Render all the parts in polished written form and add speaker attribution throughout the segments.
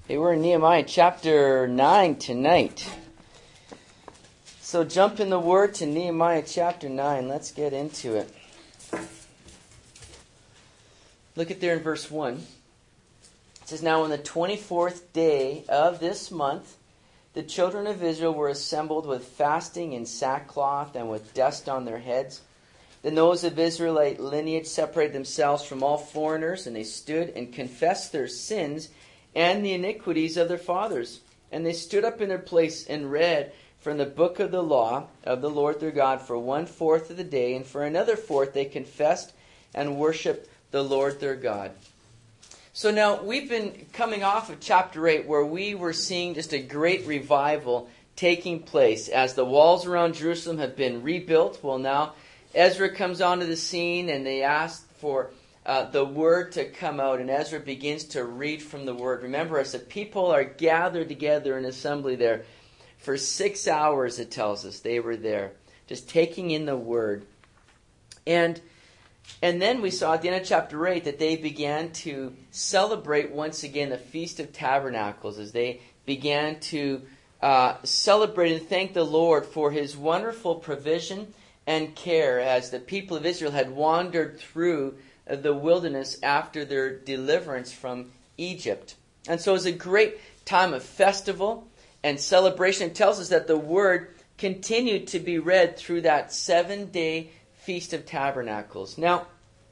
Speaker 1: Hey, we're in Nehemiah chapter 9 tonight. So jump in the Word to Nehemiah chapter 9. Let's get into it. Look at there in verse 1. It says, "Now on the 24th day of this month, the children of Israel were assembled with fasting and sackcloth and with dust on their heads. Then those of Israelite lineage separated themselves from all foreigners, and they stood and confessed their sins and the iniquities of their fathers. And they stood up in their place and read from the book of the law of the Lord their God for 1/4 of the day, and for another fourth they confessed and worshiped the Lord their God." So now we've been coming off of chapter 8 where we were seeing just a great revival taking place as the walls around Jerusalem have been rebuilt. Well, now Ezra comes onto the scene and they ask for the word to come out, and Ezra begins to read from the word. Remember, as the people are gathered together in assembly there, for 6 hours it tells us they were there, just taking in the word. And then we saw at the end of chapter 8 that they began to celebrate once again the Feast of Tabernacles, as they began to celebrate and thank the Lord for His wonderful provision and care as the people of Israel had wandered through the wilderness after their deliverance from Egypt. And so it was a great time of festival and celebration. It tells us that the word continued to be read through that 7-day Feast of Tabernacles. Now,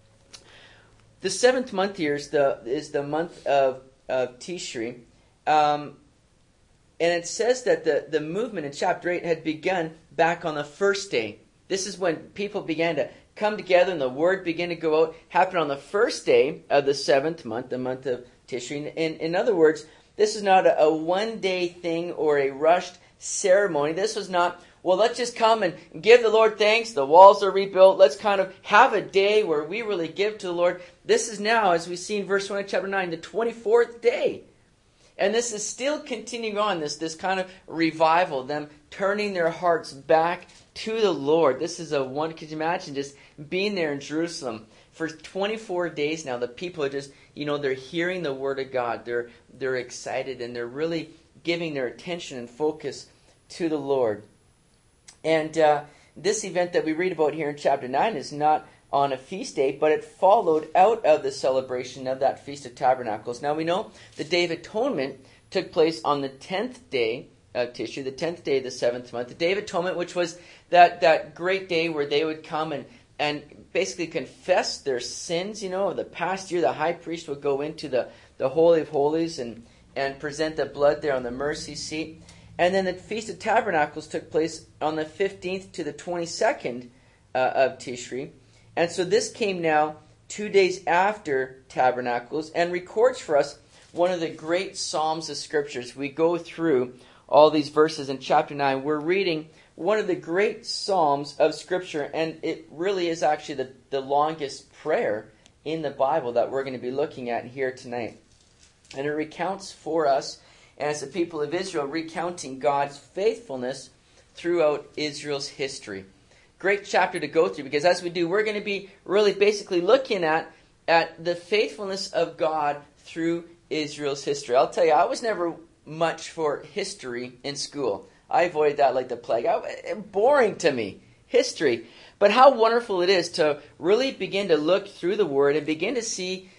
Speaker 1: the 7th month here is the month of Tishri. And it says that the movement in chapter 8 had begun back on the first day. This is when people began to come together and the word began to go out. Happened on the first day of the 7th month, the month of Tishri. In other words, this is not a one-day thing or a rushed ceremony. This was not, well, let's just come and give the Lord thanks. The walls are rebuilt. Let's kind of have a day where we really give to the Lord. This is now, as we see in verse 1 of chapter 9, the 24th day. And this is still continuing on, this kind of revival, them turning their hearts back to the Lord. This is a one, could you imagine just being there in Jerusalem for 24 days now? The people are just, they're hearing the word of God. They're excited and they're really giving their attention and focus to the Lord. And this event that we read about here in chapter 9 is not on a feast day, but it followed out of the celebration of that Feast of Tabernacles. Now we know the Day of Atonement took place on the 10th day of Tishri, the 10th day of the 7th month. The Day of Atonement, which was that great day where they would come and basically confess their sins, of the past year. The high priest would go into the Holy of Holies and present the blood there on the mercy seat. And then the Feast of Tabernacles took place on the 15th to the 22nd of Tishri. And so this came now 2 days after Tabernacles and records for us one of the great Psalms of Scriptures. We go through all these verses in chapter 9. We're reading one of the great Psalms of Scripture, and it really is actually the longest prayer in the Bible that we're going to be looking at here tonight. And it recounts for us, as the people of Israel, recounting God's faithfulness throughout Israel's history. Great chapter to go through, because as we do, we're going to be really basically looking at the faithfulness of God through Israel's history. I'll tell you, I was never much for history in school. I avoided that like the plague. Boring to me, history. But how wonderful it is to really begin to look through the Word and begin to see,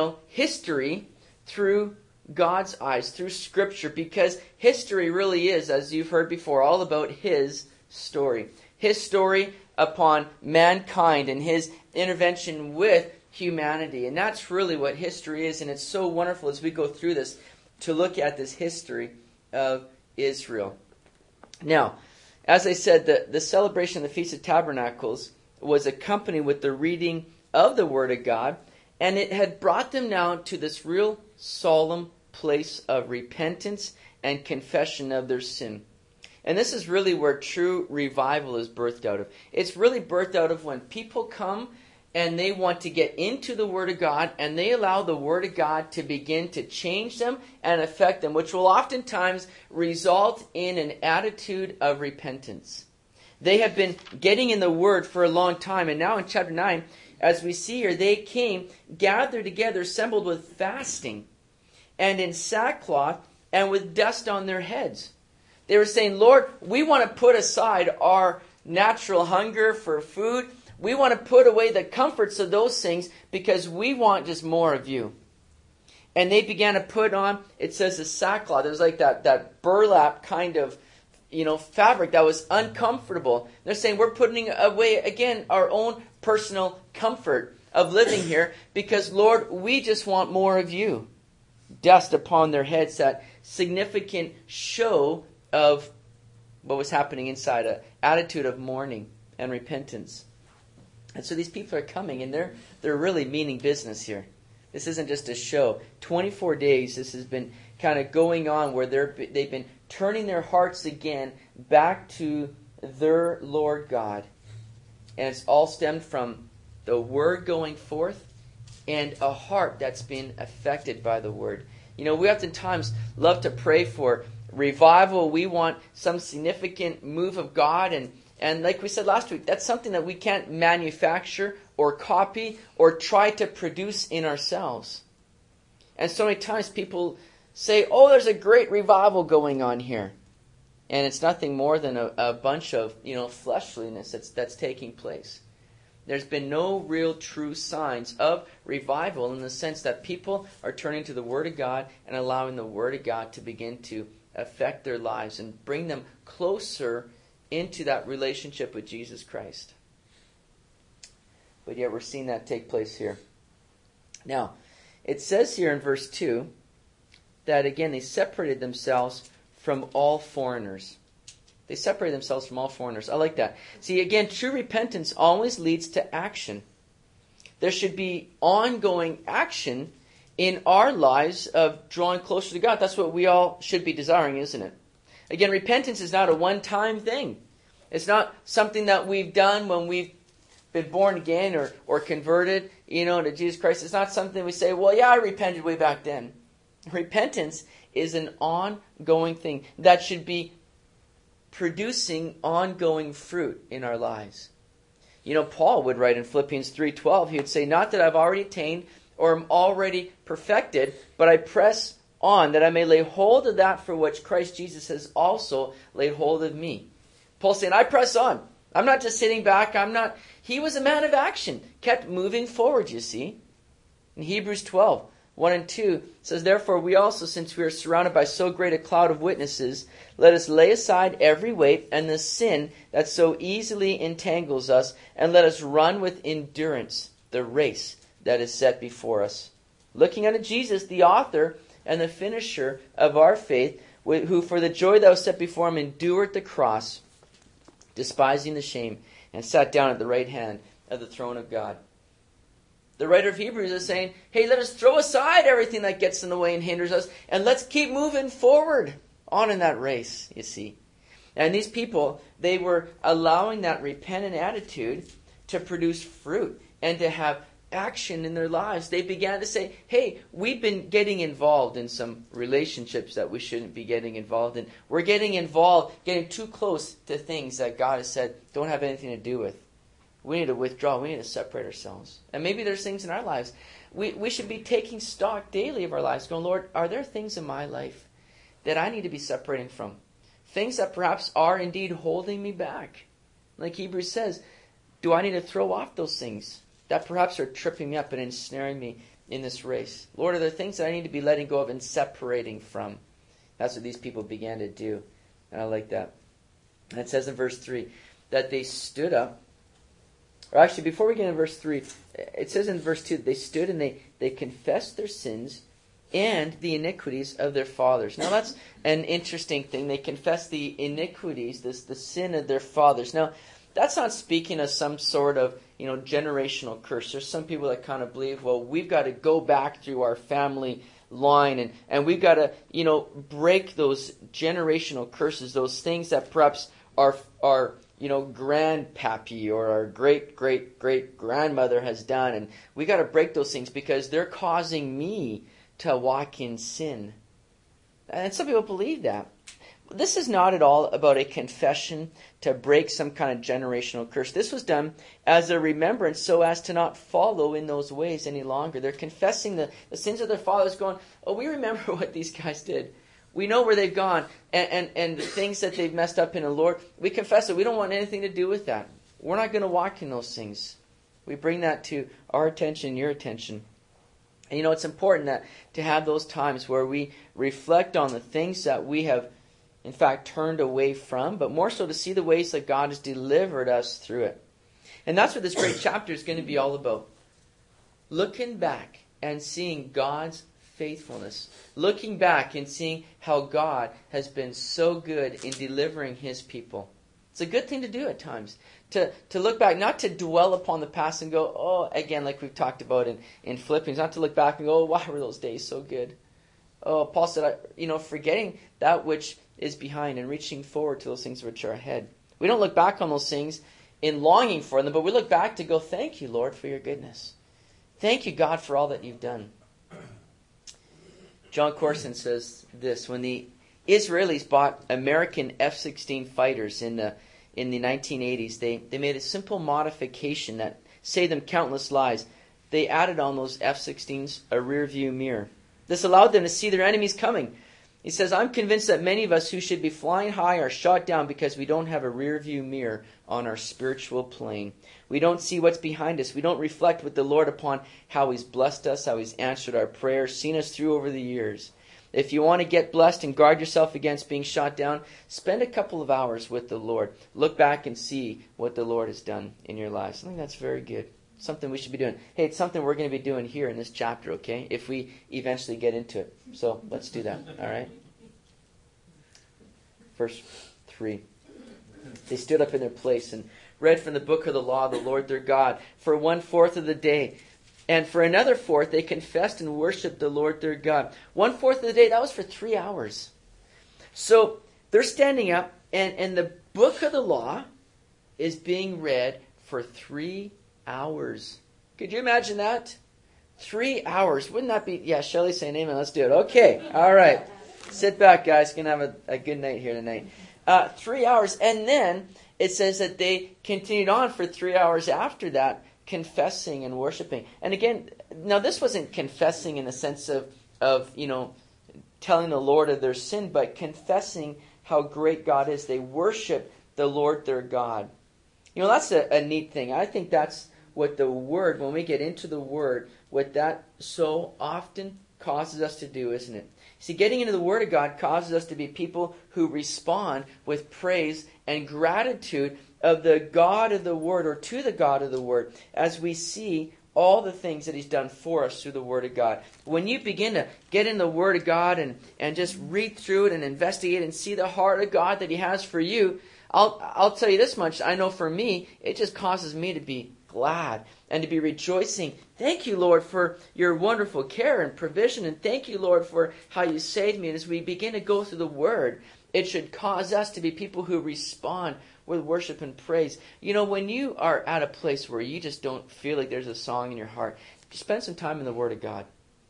Speaker 1: history through God's eyes, through Scripture, because history really is, as you've heard before, all about His story. His story upon mankind and His intervention with humanity. And that's really what history is. And it's so wonderful as we go through this to look at this history of Israel. Now, as I said, the celebration of the Feast of Tabernacles was accompanied with the reading of the Word of God. And it had brought them now to this real solemn place of repentance and confession of their sin. And this is really where true revival is birthed out of. It's really birthed out of when people come and they want to get into the Word of God and they allow the Word of God to begin to change them and affect them, which will oftentimes result in an attitude of repentance. They have been getting in the Word for a long time, and now in chapter 9, as we see here, they came, gathered together, assembled with fasting, and in sackcloth and with dust on their heads. They were saying, Lord, we want to put aside our natural hunger for food. We want to put away the comforts of those things because we want just more of you. And they began to put on, it says, a sackcloth. It was like that burlap kind of, fabric that was uncomfortable. They're saying we're putting away, again, our own personal comfort of living here because, Lord, we just want more of you. Dust upon their heads, that significant show of what was happening inside, an attitude of mourning and repentance. And so these people are coming, and they're really meaning business here. This isn't just a show. 24 days, this has been kind of going on where they've been turning their hearts again back to their Lord God. And it's all stemmed from the Word going forth and a heart that's been affected by the Word. We oftentimes love to pray for revival. We want some significant move of God. And like we said last week, that's something that we can't manufacture or copy or try to produce in orsels. And so many times people say, oh, there's a great revival going on here. And it's nothing more than a bunch of, fleshliness that's taking place. There's been no real true signs of revival in the sense that people are turning to the Word of God and allowing the Word of God to begin to affect their lives and bring them closer into that relationship with Jesus Christ. But yet we're seeing that take place here. Now, it says here in verse 2 that, again, they separated themselves from all foreigners. They separated themselves from all foreigners. I like that. See, again, true repentance always leads to action. There should be ongoing action in our lives of drawing closer to God. That's what we all should be desiring, isn't it? Again, repentance is not a one-time thing. It's not something that we've done when we've been born again or converted, to Jesus Christ. It's not something we say, well, yeah, I repented way back then. Repentance is an ongoing thing that should be producing ongoing fruit in our lives. Paul would write in Philippians 3:12, he would say, not that I've already attained or am already perfected, but I press on that I may lay hold of that for which Christ Jesus has also laid hold of me. Paul's saying, I press on. I'm not just sitting back. He was a man of action, kept moving forward, you see. In Hebrews 12, 1 and 2 says, therefore we also, since we are surrounded by so great a cloud of witnesses, let us lay aside every weight and the sin that so easily entangles us, and let us run with endurance the race that is set before us. Looking unto Jesus, the author and the finisher of our faith, who for the joy that was set before him endured the cross, despising the shame, and sat down at the right hand of the throne of God. The writer of Hebrews is saying, hey, let us throw aside everything that gets in the way and hinders us, and let's keep moving forward on in that race, you see. And these people, they were allowing that repentant attitude to produce fruit and to have action in their lives. They began to say, hey, we've been getting involved in some relationships that we shouldn't be getting involved in. We're getting involved, getting too close to things that God has said don't have anything to do with. We need to withdraw. We need to separate ourselves. And maybe there's things in our lives. We should be taking stock daily of our lives, going, Lord, are there things in my life that I need to be separating from? Things that perhaps are indeed holding me back. Like Hebrews says, do I need to throw off those things that perhaps are tripping me up and ensnaring me in this race? Lord, are there things that I need to be letting go of and separating from? That's what these people began to do. And I like that. And it says in verse 3 that they stood up. Or actually, before we get into verse 3, it says in verse 2, they stood and they confessed their sins and the iniquities of their fathers. Now that's an interesting thing. They confessed the iniquities, the sin of their fathers. Now, that's not speaking of some sort of, generational curse. There's some people that kind of believe, well, we've got to go back through our family line and we've got to, break those generational curses, those things that perhaps are grandpappy or our great-great-great-grandmother has done. And we got to break those things because they're causing me to walk in sin. And some people believe that. This is not at all about a confession to break some kind of generational curse. This was done as a remembrance so as to not follow in those ways any longer. They're confessing the sins of their fathers, going, oh, we remember what these guys did. we know where they've gone and the things that they've messed up in the Lord, we confess it. We don't want anything to do with that. We're not going to walk in those things. We bring that to our attention, your attention. And it's important that to have those times where we reflect on the things that we have, in fact, turned away from, but more so to see the ways that God has delivered us through it. And that's what this great chapter is going to be all about. Looking back and seeing God's faithfulness. Looking back and seeing how God has been so good in delivering His people. It's a good thing to do at times. To look back, not to dwell upon the past and go, oh, again, like we've talked about in Philippians, not to look back and go, oh, why were those days so good? Oh, Paul said, forgetting that which is behind and reaching forward to those things which are ahead. We don't look back on those things in longing for them, but we look back to go, thank you, Lord, for your goodness. Thank you, God, for all that you've done. John Corson says this: when the Israelis bought American F-16 fighters in the 1980s, they made a simple modification that saved them countless lives. They added on those F-16s a rear view mirror. This allowed them to see their enemies coming. He says, I'm convinced that many of us who should be flying high are shot down because we don't have a rear view mirror on our spiritual plane. We don't see what's behind us. We don't reflect with the Lord upon how He's blessed us, how He's answered our prayers, seen us through over the years. If you want to get blessed and guard yourself against being shot down, spend a couple of hours with the Lord. Look back and see what the Lord has done in your lives. I think that's very good. Something we should be doing. Hey, it's something we're going to be doing here in this chapter, okay? If we eventually get into it. So let's do that, all right? Verse 3. They stood up in their place and read from the book of the law of the Lord their God for 1/4 of the day. And for another fourth, they confessed and worshipped the Lord their God. 1/4 of the day, that was for 3 hours. So they're standing up, and the book of the law is being read for 3 hours. Could you imagine that? 3 hours. Wouldn't that be... Yeah, Shelley's saying amen. Let's do it. Okay. All right. Sit back, guys. Going to have a good night here tonight. 3 hours. And then it says that they continued on for 3 hours after that, confessing and worshiping. And again, now this wasn't confessing in the sense of telling the Lord of their sin, but confessing how great God is. They worship the Lord their God. That's a neat thing. I think that's what the Word, when we get into the Word, what that so often causes us to do, isn't it? See, getting into the Word of God causes us to be people who respond with praise and gratitude of the God of the Word, or to the God of the Word, as we see all the things that He's done for us through the Word of God. When you begin to get in the Word of God and just read through it and investigate and see the heart of God that He has for you, I'll tell you this much. I know for me, it just causes me to be glad and to be rejoicing. Thank you, Lord, for your wonderful care and provision. And thank you, Lord, for how you saved me. And as we begin to go through the Word, it should cause us to be people who respond with worship and praise. When you are at a place where you just don't feel like there's a song in your heart, spend some time in the Word of God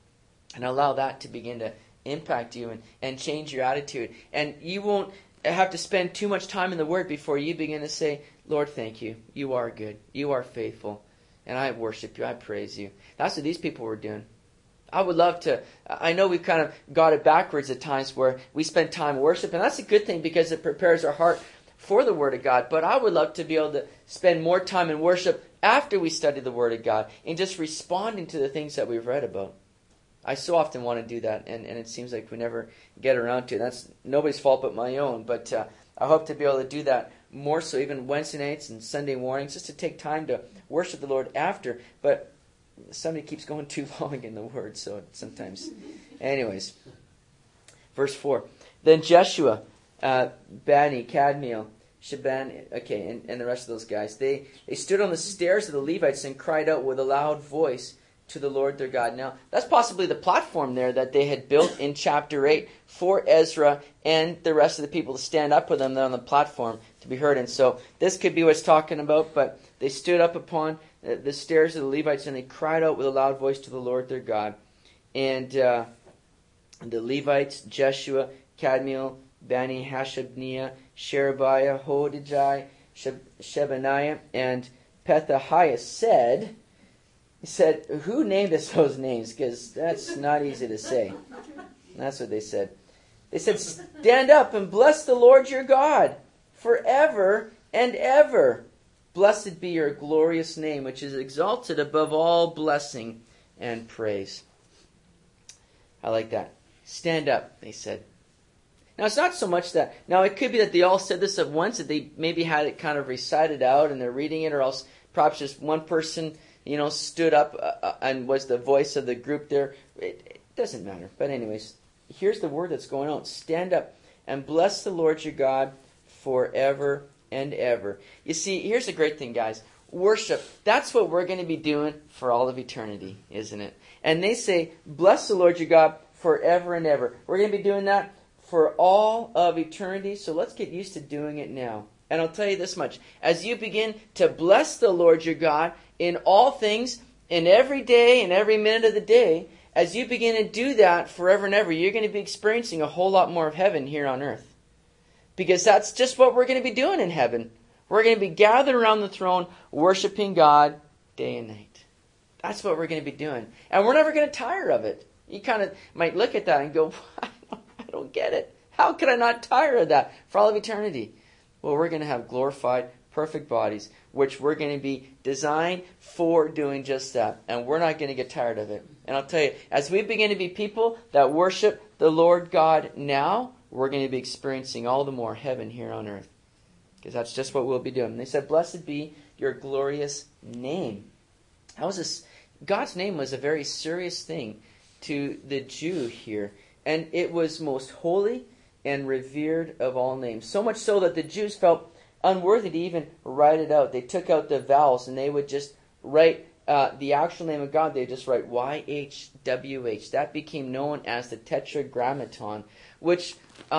Speaker 1: and allow that to begin to impact you and change your attitude. And you won't have to spend too much time in the Word before you begin to say, Lord, thank you. You are good. You are faithful. And I worship you. I praise you. That's what these people were doing. I would love to, I know we've kind of got it backwards at times where we spend time worshiping. That's a good thing because it prepares our heart for the Word of God. But I would love to be able to spend more time in worship after we study the Word of God and just responding to the things that we've read about. I so often want to do that, and it seems like we never get around to it. That's nobody's fault but my own. But I hope to be able to do that more so, even Wednesday nights and Sunday mornings, just to take time to worship the Lord after. But somebody keeps going too long in the Word, so sometimes. Anyways, verse 4. Then Jeshua, Bani, Kadmiel, Shaban, and the rest of those guys, they stood on the stairs of the Levites and cried out with a loud voice to the Lord their God. Now, that's possibly the platform there that they had built in chapter 8 for Ezra and the rest of the people to stand up with them on the platform to be heard. And so this could be what it's talking about, but they stood up upon the stairs of the Levites and they cried out with a loud voice to the Lord their God. And the Levites, Jeshua, Kadmiel, Bani, Hashabniah, Sherebiah, Hodijah, Shebaniah, and Pethahiah said... He said, who named us those names? Because that's not easy to say. That's what they said. They said, stand up and bless the Lord your God forever and ever. Blessed be your glorious name, which is exalted above all blessing and praise. I like that. Stand up, they said. Now, it's not so much that... Now, it could be that they all said this at once, that they maybe had it kind of recited out and they're reading it, or else perhaps just one person, stood up and was the voice of the group there. It doesn't matter. But anyways, here's the word that's going on. Stand up and bless the Lord your God forever and ever. You see, here's the great thing, guys. Worship, that's what we're going to be doing for all of eternity, isn't it? And they say, bless the Lord your God forever and ever. We're going to be doing that for all of eternity, so let's get used to doing it now. And I'll tell you this much. As you begin to bless the Lord your God in all things, in every day and every minute of the day, as you begin to do that forever and ever, you're going to be experiencing a whole lot more of heaven here on earth. Because that's just what we're going to be doing in heaven. We're going to be gathered around the throne, worshiping God day and night. That's what we're going to be doing. And we're never going to tire of it. You kind of might look at that and go, I don't get it. How could I not tire of that for all of eternity? Well, we're going to have glorified, perfect bodies, which we're going to be designed for doing just that. And we're not going to get tired of it. And I'll tell you, as we begin to be people that worship the Lord God now, we're going to be experiencing all the more heaven here on earth. Because that's just what we'll be doing. And they said, blessed be your glorious name. How was this? God's name was a very serious thing to the Jew here. And it was most holy and revered of all names. So much so that the Jews felt unworthy to even write it out. They took out the vowels and they would just write the actual name of God. They would just write YHWH. That became known as the Tetragrammaton, which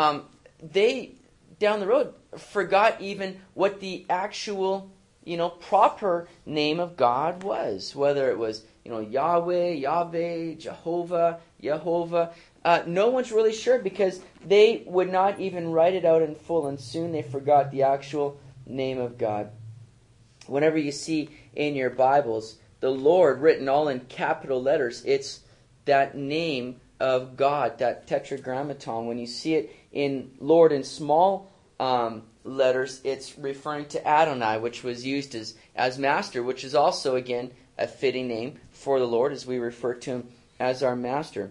Speaker 1: they, down the road, forgot even what the actual, proper name of God was. Whether it was, Yahweh, Yahweh, Jehovah, Yehovah. No one's really sure because they would not even write it out in full, and soon they forgot the actual name of God. Whenever you see in your Bibles the Lord written all in capital letters, it's that name of God, that Tetragrammaton. When you see it in Lord in small letters, it's referring to Adonai, which was used as master, which is also, again, a fitting name for the Lord as we refer to him as our master.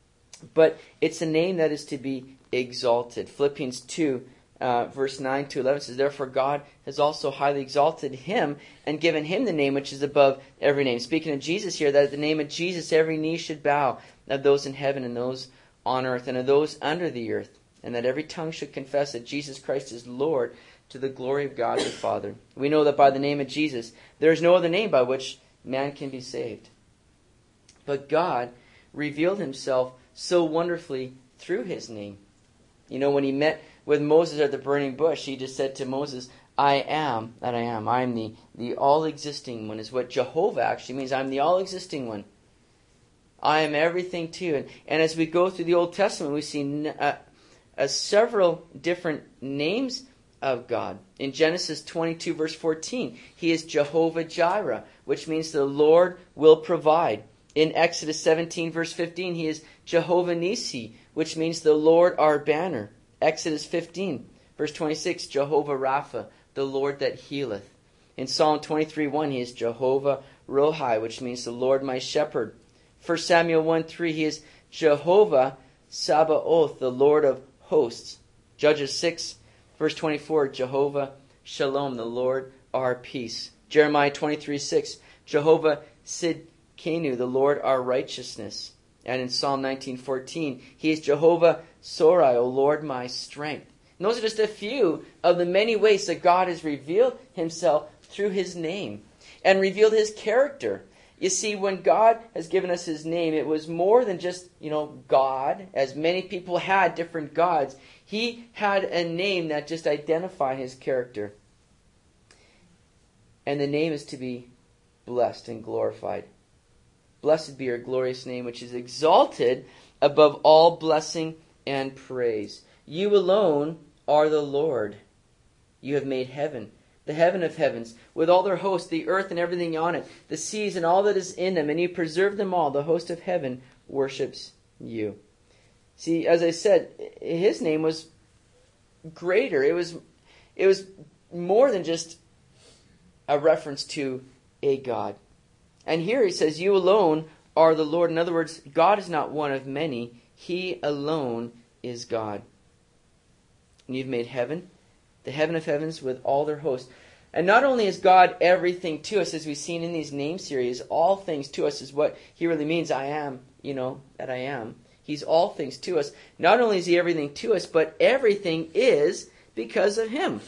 Speaker 1: But it's a name that is to be exalted. Philippians 2, verse 9 to 11 says, therefore God has also highly exalted him and given him the name which is above every name. Speaking of Jesus here, that at the name of Jesus every knee should bow, of those in heaven and those on earth and of those under the earth, and that every tongue should confess that Jesus Christ is Lord, to the glory of God the Father. We know that by the name of Jesus there is no other name by which man can be saved. But God revealed himself so wonderfully through his name. When he met with Moses at the burning bush, he just said to Moses, I am that I am. I am the all-existing one, is what Jehovah actually means. I'm the all-existing one. I am everything to you. And as we go through the Old Testament, we see several different names of God. In Genesis 22, verse 14, he is Jehovah Jireh, which means the Lord will provide. In Exodus 17, verse 15, he is Jehovah Nissi, which means the Lord our banner. Exodus 15, verse 26, Jehovah Rapha, the Lord that healeth. In Psalm 23:1, he is Jehovah Rohi, which means the Lord my shepherd. 1 Samuel 1:3, he is Jehovah Sabaoth, the Lord of hosts. Judges 6, verse 24, Jehovah Shalom, the Lord our peace. Jeremiah 23:6, Jehovah Sidkenu, the Lord our righteousness. And in Psalm 19:14, he is Jehovah Sorai, O Lord my strength. And those are just a few of the many ways that God has revealed himself through his name and revealed his character. You see, when God has given us his name, it was more than just, God, as many people had different gods. He had a name that just identified his character. And the name is to be blessed and glorified. Blessed be your glorious name, which is exalted above all blessing and praise. You alone are the Lord. You have made heaven, the heaven of heavens, with all their hosts, the earth and everything on it, the seas and all that is in them, and you preserve them all. The host of heaven worships you. See, as I said, his name was greater. It was more than just a reference to a God. And here he says, you alone are the Lord. In other words, God is not one of many. He alone is God. And you've made heaven, the heaven of heavens with all their hosts. And not only is God everything to us, as we've seen in these name series, all things to us is what he really means. I am, that I am. He's all things to us. Not only is he everything to us, but everything is because of him.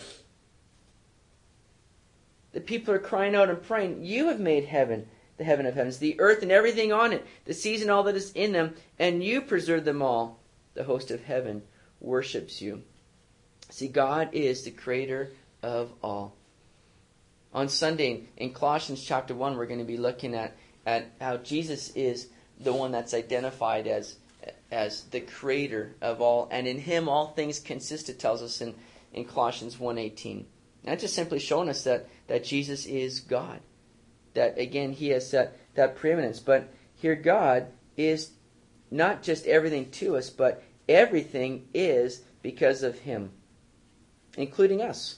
Speaker 1: The people are crying out and praying, you have made heaven, the heaven of heavens, the earth and everything on it, the seas and all that is in them, and you preserve them all. The host of heaven worships you. See, God is the creator of all. On Sunday, in Colossians chapter 1, we're going to be looking at how Jesus is the one that's identified as the creator of all. And in him all things consist, it tells us in Colossians 1:18. That's just simply showing us that Jesus is God. That, again, he has that preeminence. But here God is not just everything to us, but everything is because of him, including us.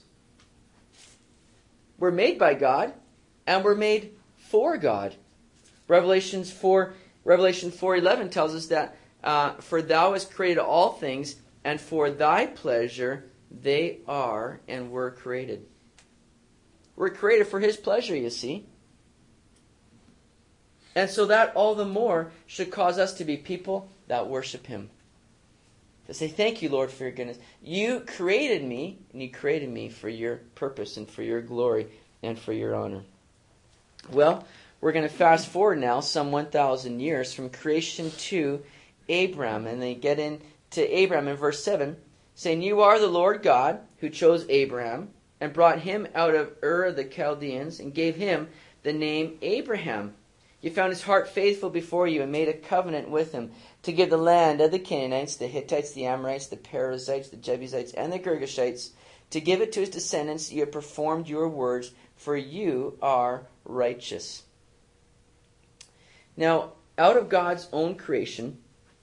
Speaker 1: We're made by God, and we're made for God. Revelation 4:11 tells us that, for thou hast created all things, and for thy pleasure they are and were created. We're created for his pleasure, you see. And so that all the more should cause us to be people that worship him. To say, thank you, Lord, for your goodness. You created me, and you created me for your purpose and for your glory and for your honor. Well, we're going to fast forward now some 1,000 years from creation to Abram. And they get into Abram in verse 7, saying, you are the Lord God who chose Abraham and brought him out of Ur of the Chaldeans and gave him the name Abraham. You found his heart faithful before you and made a covenant with him to give the land of the Canaanites, the Hittites, the Amorites, the Perizzites, the Jebusites, and the Girgashites, to give it to his descendants. You have performed your words, for you are righteous. Now, out of God's own creation,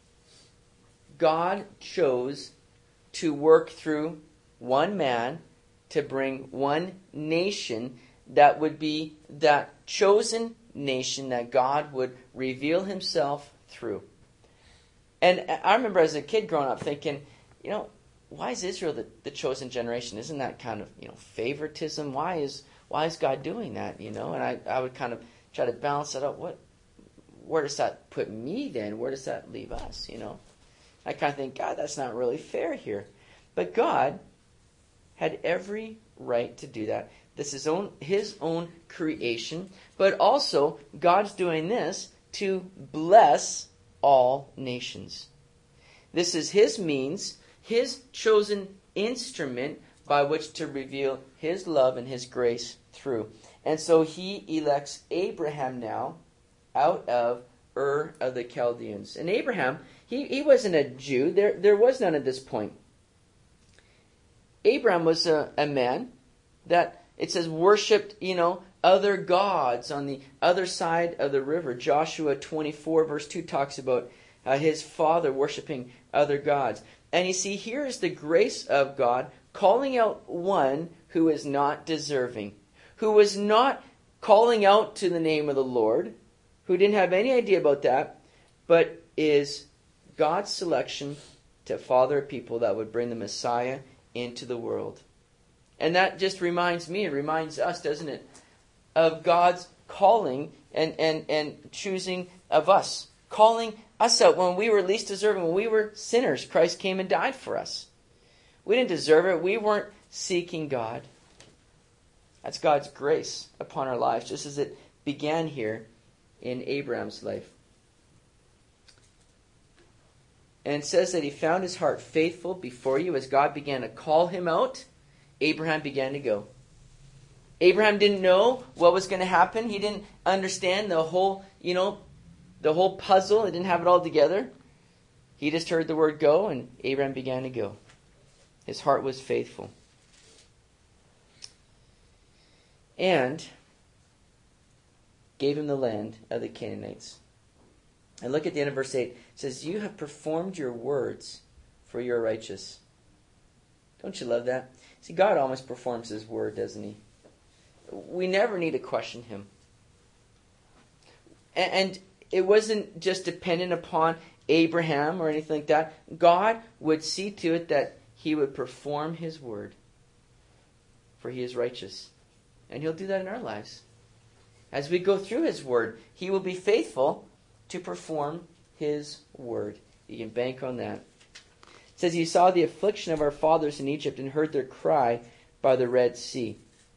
Speaker 1: God chose to work through one man to bring one nation that would be that chosen nation that God would reveal himself through. And I remember as a kid growing up thinking, why is Israel the chosen generation? Isn't that kind of, favoritism? Why is God doing that? And I would kind of try to balance it out. Where does that put me then? Where does that leave us? I kind of think, God, that's not really fair here. But God had every right to do that. This is his own creation, but also God's doing this to bless all nations. This is his means, his chosen instrument by which to reveal his love and his grace through. And so he elects Abraham now out of Ur of the Chaldeans. And Abraham, he wasn't a Jew. There was none at this point. Abraham was a man that, it says, worshipped, other gods on the other side of the river. Joshua 24 verse 2 talks about his father worshiping other gods. And you see, here is the grace of God calling out one who is not deserving, who was not calling out to the name of the Lord, who didn't have any idea about that, but is God's selection to father a people that would bring the Messiah into the world. And that just reminds me, it reminds us, doesn't it, of God's calling and choosing of us. Calling us out when we were least deserving, when we were sinners. Christ came and died for us. We didn't deserve it. We weren't seeking God. That's God's grace upon our lives, just as it began here in Abraham's life. And it says that he found his heart faithful before you. As God began to call him out, Abraham began to go. Abraham didn't know what was going to happen. He didn't understand the whole, the whole puzzle. He didn't have it all together. He just heard the word go, and Abraham began to go. His heart was faithful. And gave him the land of the Canaanites. And look at the end of verse 8. It says, you have performed your words, for you are righteous. Don't you love that? See, God always performs His word, doesn't He? We never need to question Him. And it wasn't just dependent upon Abraham or anything like that. God would see to it that He would perform His word, for He is righteous. And He'll do that in our lives. As we go through His word, He will be faithful to perform His word. You can bank on that. It says, "You saw the affliction of our fathers in Egypt and heard their cry by the Red Sea.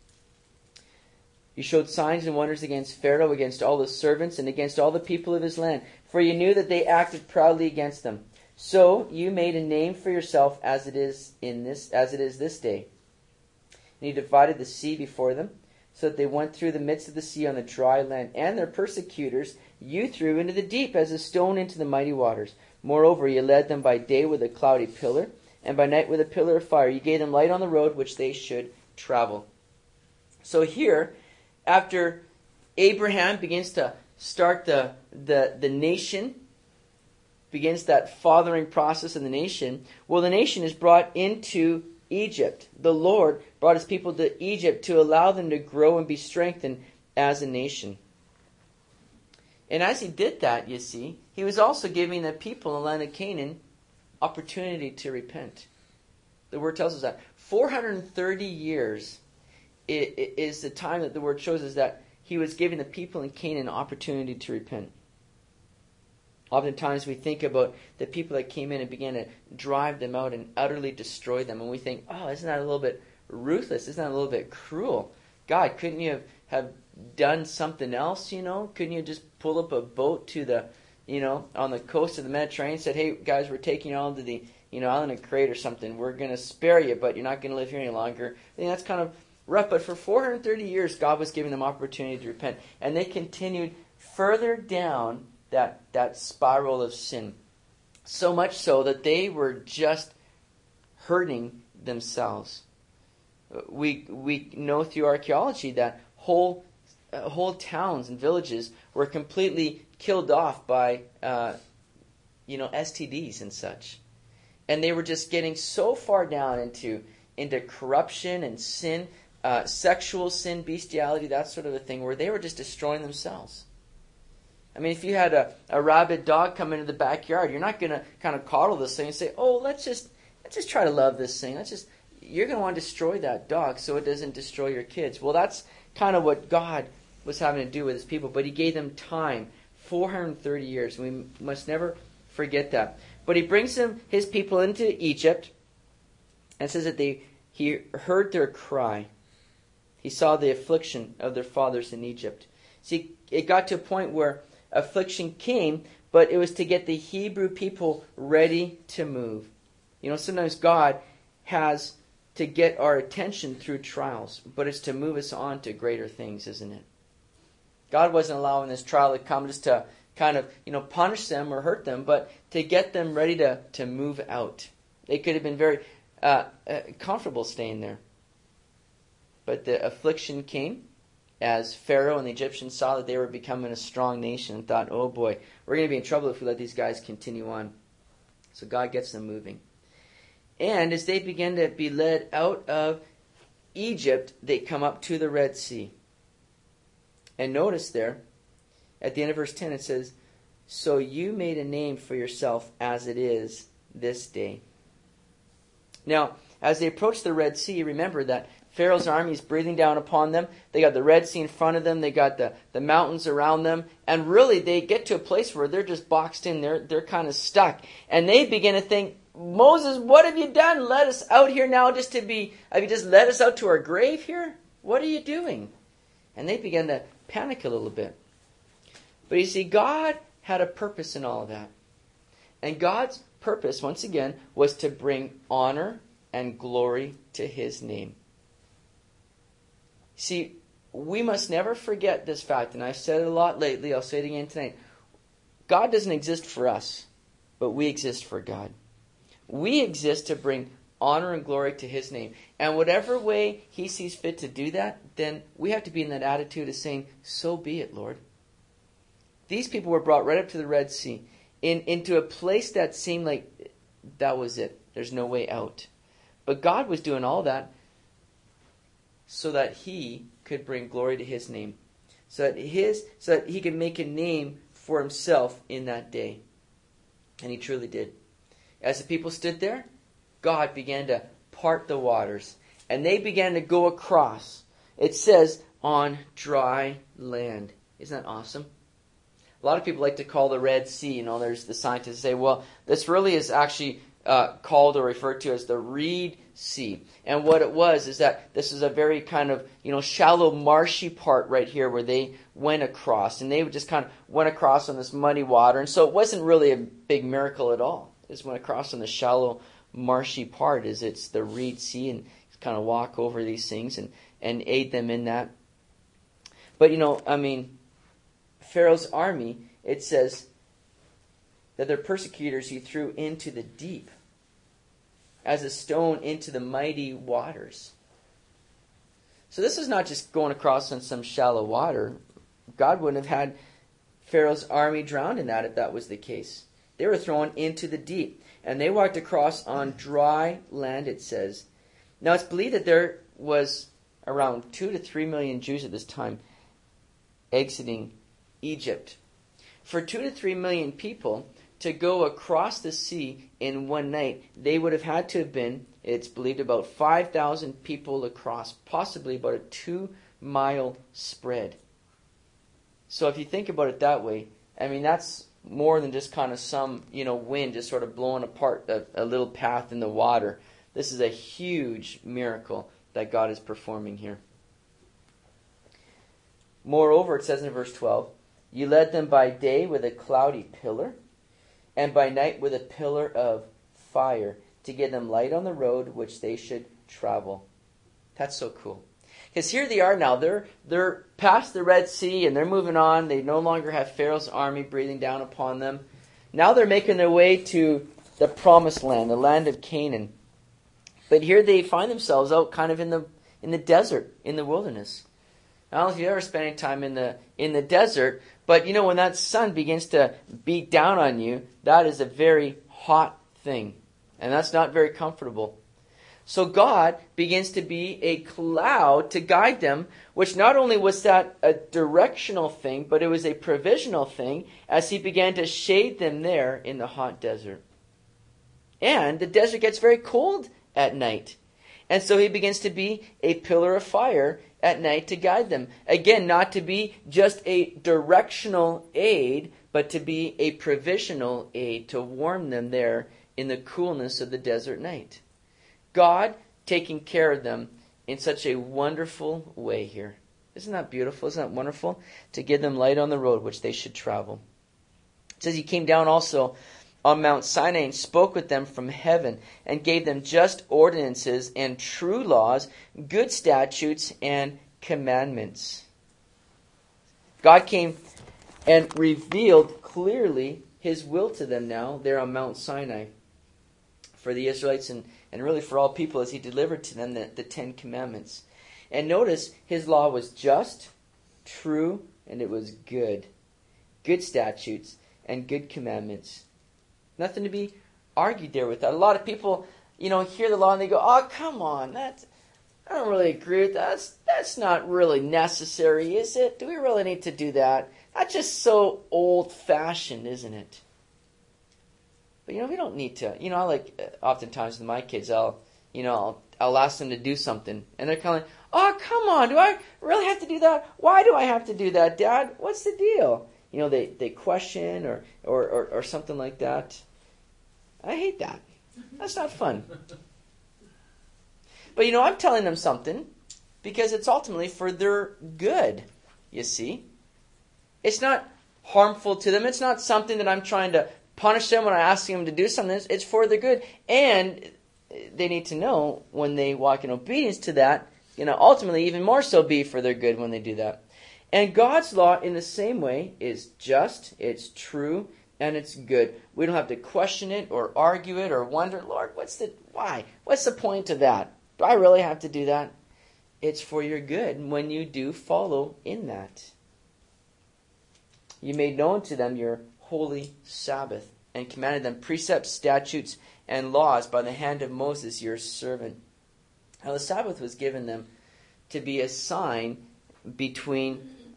Speaker 1: You showed signs and wonders against Pharaoh, against all his servants, and against all the people of his land, for you knew that they acted proudly against them. So you made a name for yourself as it is this day. And you divided the sea before them, so that they went through the midst of the sea on the dry land. And their persecutors you threw into the deep as a stone into the mighty waters. Moreover, you led them by day with a cloudy pillar, and by night with a pillar of fire. You gave them light on the road which they should travel." So here, after Abraham begins to start the nation, begins that fathering process of the nation, well, the nation is brought into Egypt. The Lord brought His people to Egypt to allow them to grow and be strengthened as a nation. And as He did that, you see, He was also giving the people in the land of Canaan opportunity to repent. The Word tells us that 430 years is the time that the Word shows us that He was giving the people in Canaan opportunity to repent. Oftentimes we think about the people that came in and began to drive them out and utterly destroy them. And we think, oh, isn't that a little bit ruthless? Isn't that a little bit cruel? God, couldn't you have done something else, Couldn't you just pull up a boat to the, on the coast of the Mediterranean and said, hey, guys, we're taking you all to the, island of Crete or something. We're going to spare you, but you're not going to live here any longer. I think that's kind of rough. But for 430 years, God was giving them opportunity to repent. And they continued further down that spiral of sin. So much so that they were just hurting themselves. We know through archaeology that whole towns and villages were completely killed off by STDs and such. And they were just getting so far down into corruption and sin, sexual sin, bestiality, that sort of a thing, where they were just destroying themselves. I mean, if you had a rabid dog come into the backyard, you're not going to kind of coddle this thing and say, oh, let's just try to love this thing. You're going to want to destroy that dog so it doesn't destroy your kids. Well, that's kind of what God was having to do with His people. But He gave them time, 430 years. We must never forget that. But He brings His people into Egypt, and says that He heard their cry. He saw the affliction of their fathers in Egypt. See, it got to a point where affliction came, but it was to get the Hebrew people ready to move. Sometimes God has to get our attention through trials, but it's to move us on to greater things, isn't it? God wasn't allowing this trial to come just to kind of, punish them or hurt them, but to get them ready to move out. They could have been very comfortable staying there. But the affliction came as Pharaoh and the Egyptians saw that they were becoming a strong nation and thought, oh boy, we're going to be in trouble if we let these guys continue on. So God gets them moving. And as they begin to be led out of Egypt, they come up to the Red Sea. And notice there, at the end of verse 10, it says, so you made a name for yourself as it is this day. Now, as they approach the Red Sea, remember that Pharaoh's army is breathing down upon them. They got the Red Sea in front of them. They got the mountains around them. And really, they get to a place where they're just boxed in. They're kind of stuck. And they begin to think, Moses, what have you done? Let us out here now have you just led us out to our grave here? What are you doing? And they began to panic a little bit. But you see, God had a purpose in all of that. And God's purpose, once again, was to bring honor and glory to His name. See, we must never forget this fact, and I've said it a lot lately, I'll say it again tonight. God doesn't exist for us, but we exist for God. We exist to bring honor and glory to His name. And whatever way He sees fit to do that, then we have to be in that attitude of saying, so be it, Lord. These people were brought right up to the Red Sea, into a place that seemed like that was it. There's no way out. But God was doing all that so that he could bring glory to his name. So that he could make a name for himself in that day. And he truly did. As the people stood there, God began to part the waters. And they began to go across. It says, on dry land. Isn't that awesome? A lot of people like to call the Red Sea, there's the scientists say, well, this really is actually called or referred to as the Reed Sea. And what it was is that this is a very kind of, shallow, marshy part right here where they went across. And they just kind of went across on this muddy water. And so it wasn't really a big miracle at all. It just went across on the shallow, marshy part. It's the Reed Sea, and kind of walk over these things and aid them in that. But, Pharaoh's army, it says that their persecutors he threw into the deep as a stone into the mighty waters. So this is not just going across on some shallow water. God wouldn't have had Pharaoh's army drowned in that if that was the case. They were thrown into the deep. And they walked across on dry land, it says. Now it's believed that there was around 2 to 3 million Jews at this time exiting Egypt. For 2 to 3 million people to go across the sea in one night, they would have had to have been, it's believed, about 5,000 people across, possibly about a 2-mile spread. So if you think about it that way, that's more than just kind of some, wind just sort of blowing apart a little path in the water. This is a huge miracle that God is performing here. Moreover, it says in verse 12, you led them by day with a cloudy pillar, and by night with a pillar of fire, to give them light on the road which they should travel. That's so cool. Because here they are now. They're past the Red Sea, and they're moving on. They no longer have Pharaoh's army breathing down upon them. Now they're making their way to the promised land, the land of Canaan. But here they find themselves out kind of in the desert, in the wilderness. I don't know if you've ever spent any time in the desert, but when that sun begins to beat down on you, that is a very hot thing. And that's not very comfortable. So God begins to be a cloud to guide them, which not only was that a directional thing, but it was a provisional thing as he began to shade them there in the hot desert. And the desert gets very cold at night. And so he begins to be a pillar of fire at night to guide them. Again, not to be just a directional aid, but to be a provisional aid to warm them there in the coolness of the desert night. God taking care of them in such a wonderful way here. Isn't that beautiful? Isn't that wonderful? To give them light on the road which they should travel. It says he came down also on Mount Sinai and spoke with them from heaven and gave them just ordinances and true laws, good statutes and commandments. God came and revealed clearly his will to them now there on Mount Sinai for the Israelites and really for all people as he delivered to them the 10 Commandments. And notice his law was just, true, and it was good. Good statutes and good commandments. Nothing to be argued there with that. A lot of people, hear the law and they go, oh, come on, I don't really agree with that. That's not really necessary, is it? Do we really need to do that? That's just so old-fashioned, isn't it? But, we don't need to. I like, oftentimes with my kids, I'll ask them to do something. And they're kind of like, oh, come on, do I really have to do that? Why do I have to do that, Dad? What's the deal? They question or something like that. I hate that. That's not fun. But, I'm telling them something because it's ultimately for their good, you see. It's not harmful to them. It's not something that I'm trying to punish them when I'm asking them to do something. It's for their good. And they need to know when they walk in obedience to that, ultimately even more so be for their good when they do that. And God's law in the same way is just, it's true, and it's good. We don't have to question it or argue it or wonder, Lord, why? What's the point of that? Do I really have to do that? It's for your good when you do follow in that. You made known to them your holy Sabbath and commanded them precepts, statutes, and laws by the hand of Moses your servant. Now the Sabbath was given them to be a sign between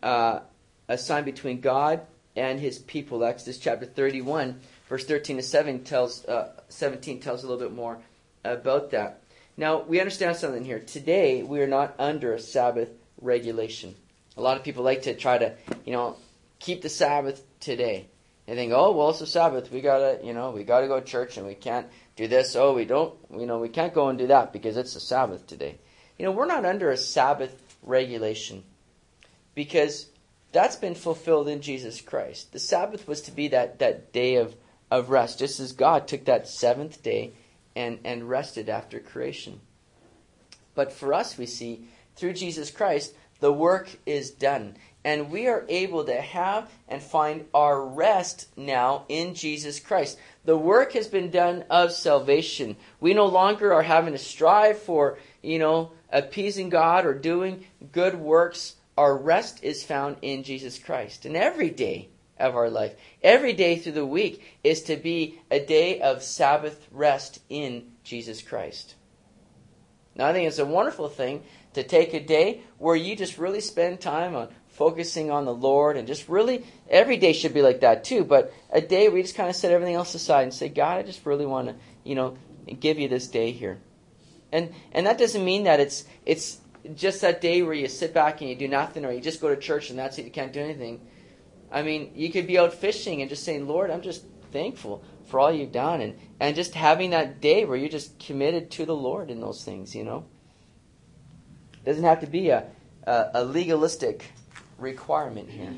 Speaker 1: God and his people. Exodus chapter 31, verse 13 to 17 tells a little bit more about that. Now, we understand something here. Today, we are not under a Sabbath regulation. A lot of people like to try to, keep the Sabbath today. They think, oh, well, it's a Sabbath. We gotta go to church and we can't do this. Oh, we can't go and do that because it's a Sabbath today. We're not under a Sabbath regulation because that's been fulfilled in Jesus Christ. The Sabbath was to be that day of rest, just as God took that seventh day and rested after creation. But for us, we see, through Jesus Christ, the work is done. And we are able to have and find our rest now in Jesus Christ. The work has been done of salvation. We no longer are having to strive for, appeasing God or doing good works. Our rest is found in Jesus Christ. And every day of our life, every day through the week is to be a day of Sabbath rest in Jesus Christ. Now, I think it's a wonderful thing to take a day where you just really spend time on focusing on the Lord, and just really, every day should be like that too, but a day where you just kind of set everything else aside and say, God, I just really want to, give you this day here. And that doesn't mean that it's just that day where you sit back and you do nothing, or you just go to church and that's it, you can't do anything. I mean, you could be out fishing and just saying, Lord, I'm just thankful for all you've done, and just having that day where you're just committed to the Lord in those things, It doesn't have to be a legalistic requirement here.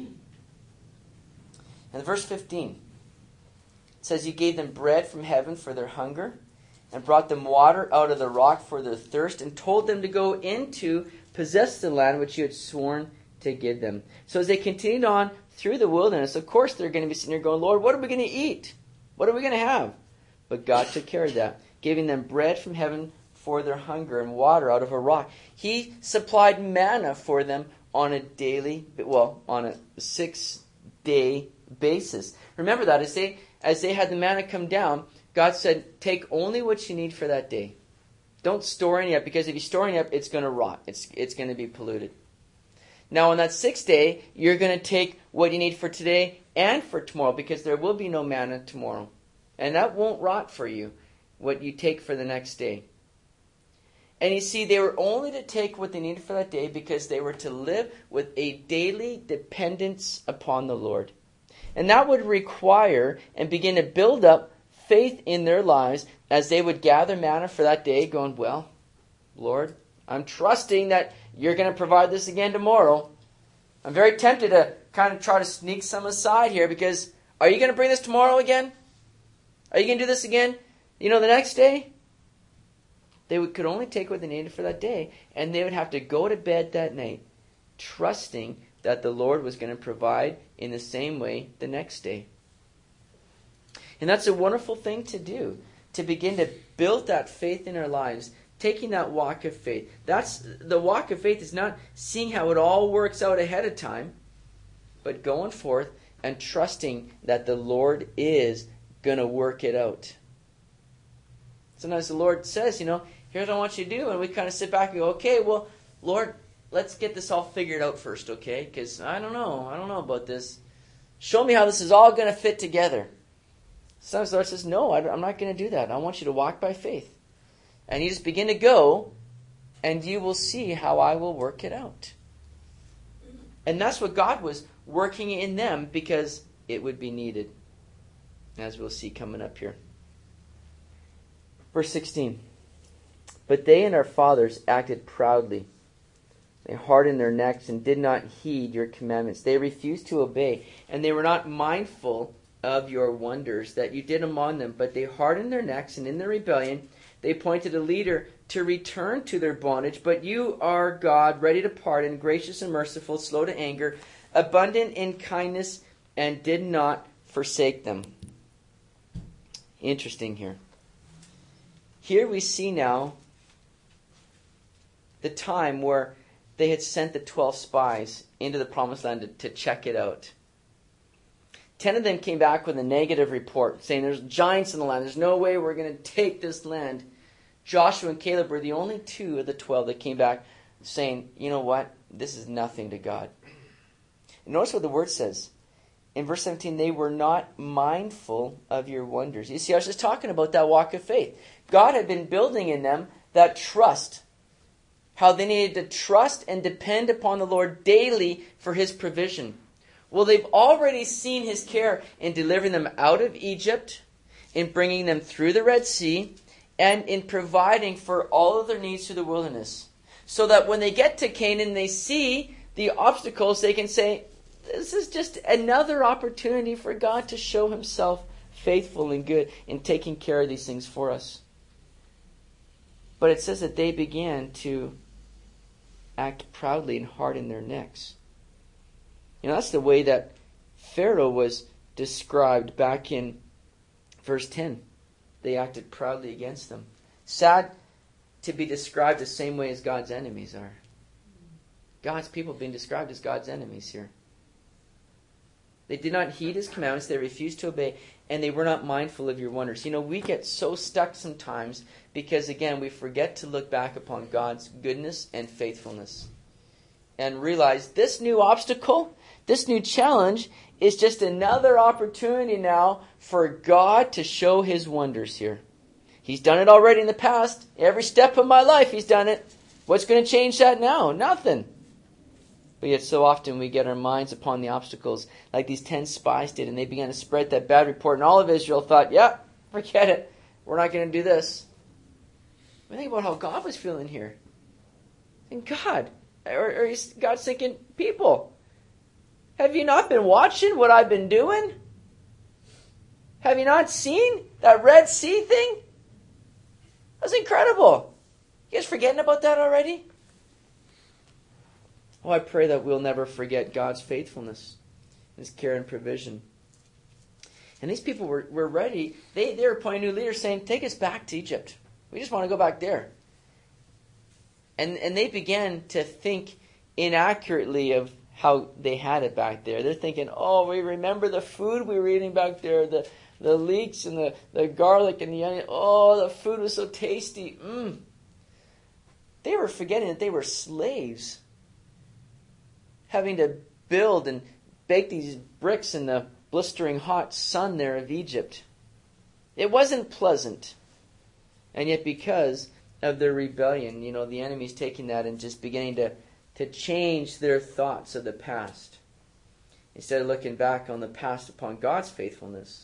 Speaker 1: And verse 15, it says, you gave them bread from heaven for their hunger, and brought them water out of the rock for their thirst, and told them to go into possess the land which you had sworn to give them. So as they continued on through the wilderness, of course they're going to be sitting there going, Lord, what are we going to eat? What are we going to have? But God took care of that, giving them bread from heaven for their hunger and water out of a rock. He supplied manna for them on a 6-day basis. Remember that as they had the manna come down, God said, take only what you need for that day. Don't store any up, because if you store any up, it's going to rot. It's going to be polluted. Now on that 6th day, you're going to take what you need for today and for tomorrow, because there will be no manna tomorrow. And that won't rot for you, what you take for the next day. And you see, they were only to take what they needed for that day because they were to live with a daily dependence upon the Lord. And that would require and begin to build up faith in their lives as they would gather manna for that day, going, well, Lord, I'm trusting that you're going to provide this again tomorrow. I'm very tempted to kind of try to sneak some aside here, because are you going to bring this tomorrow again? Are you going to do this again, the next day? They could only take what they needed for that day, and they would have to go to bed that night trusting that the Lord was going to provide in the same way the next day. And that's a wonderful thing to do, to begin to build that faith in our lives, taking that walk of faith. The walk of faith is not seeing how it all works out ahead of time, but going forth and trusting that the Lord is going to work it out. Sometimes the Lord says, here's what I want you to do, and we kind of sit back and go, okay, well, Lord, let's get this all figured out first, okay? Because I don't know about this. Show me how this is all going to fit together. Sometimes the Lord says, no, I'm not going to do that. I want you to walk by faith. And you just begin to go, and you will see how I will work it out. And that's what God was working in them, because it would be needed, as we'll see coming up here. Verse 16. But they and our fathers acted proudly. They hardened their necks and did not heed your commandments. They refused to obey, and they were not mindful of your wonders that you did among them. But they hardened their necks, and in their rebellion they appointed a leader to return to their bondage. But you are God, ready to pardon, gracious and merciful, slow to anger, abundant in kindness, and did not forsake them. Interesting here. Here we see now the time where they had sent the 12 spies into the promised land to check it out. 10 of them came back with a negative report, saying there's giants in the land. There's no way we're going to take this land. Joshua and Caleb were the only 2 of the 12 that came back saying, you know what? This is nothing to God. And notice what the word says. In verse 17, they were not mindful of your wonders. You see, I was just talking about that walk of faith. God had been building in them that trust. How they needed to trust and depend upon the Lord daily for His provision. Well, they've already seen His care in delivering them out of Egypt, in bringing them through the Red Sea, and in providing for all of their needs through the wilderness. So that when they get to Canaan, they see the obstacles, they can say, this is just another opportunity for God to show Himself faithful and good in taking care of these things for us. But it says that they began to act proudly and harden their necks. You know, that's the way that Pharaoh was described back in verse 10. They acted proudly against them. Sad to be described the same way as God's enemies are. God's people being described as God's enemies here. They did not heed His commandments, they refused to obey, and they were not mindful of your wonders. You know, we get so stuck sometimes because, again, we forget to look back upon God's goodness and faithfulness. And realize this new obstacle, this new challenge, is just another opportunity now for God to show His wonders here. He's done it already in the past. Every step of my life He's done it. What's going to change that now? Nothing. But yet so often we get our minds upon the obstacles like these 10 spies did, and they began to spread that bad report, and all of Israel thought, yeah, forget it. We're not going to do this. I think about how God was feeling here. And God, or God's thinking, people, have you not been watching what I've been doing? Have you not seen that Red Sea thing? That's incredible. You guys forgetting about that already? Oh, I pray that we'll never forget God's faithfulness, His care and provision. And these people were ready. They were appointing new leaders saying, take us back to Egypt. We just want to go back there. And they began to think inaccurately of how they had it back there. They're thinking, oh, we remember the food we were eating back there, the leeks and the garlic and the onion. Oh, the food was so tasty. They were forgetting that they were slaves, having to build and bake these bricks in the blistering hot sun there of Egypt. It wasn't pleasant. And yet because of their rebellion, you know, the enemy's taking that and just beginning to change their thoughts of the past. Instead of looking back on the past upon God's faithfulness.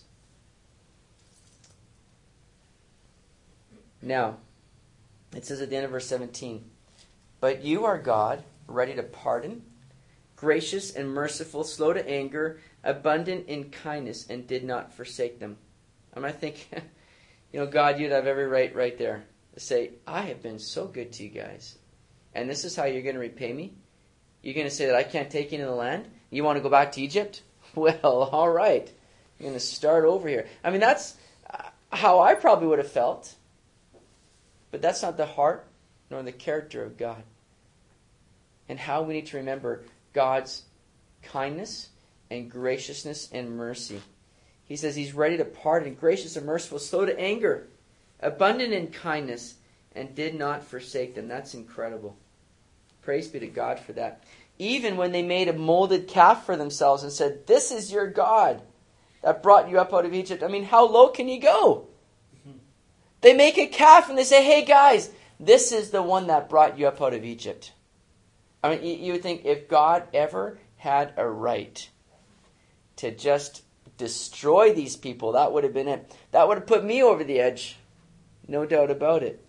Speaker 1: Now, it says at the end of verse 17, but you are God, ready to pardon, gracious and merciful, slow to anger, abundant in kindness, and did not forsake them. I think, you know, God, you'd have every right there to say, I have been so good to you guys. And this is how you're going to repay me? You're going to say that I can't take you into the land? You want to go back to Egypt? Well, all right. You're going to start over here. I mean, that's how I probably would have felt. But that's not the heart nor the character of God. And how we need to remember God's kindness and graciousness and mercy. He says He's ready to pardon, gracious and merciful, slow to anger, abundant in kindness, and did not forsake them. That's incredible. Praise be to God for that. Even when they made a molded calf for themselves and said, this is your God that brought you up out of Egypt. I mean, how low can you go? They make a calf and they say, hey guys, this is the one that brought you up out of Egypt. I mean, you would think if God ever had a right to just destroy these people, that would have been it. That would have put me over the edge. No doubt about it.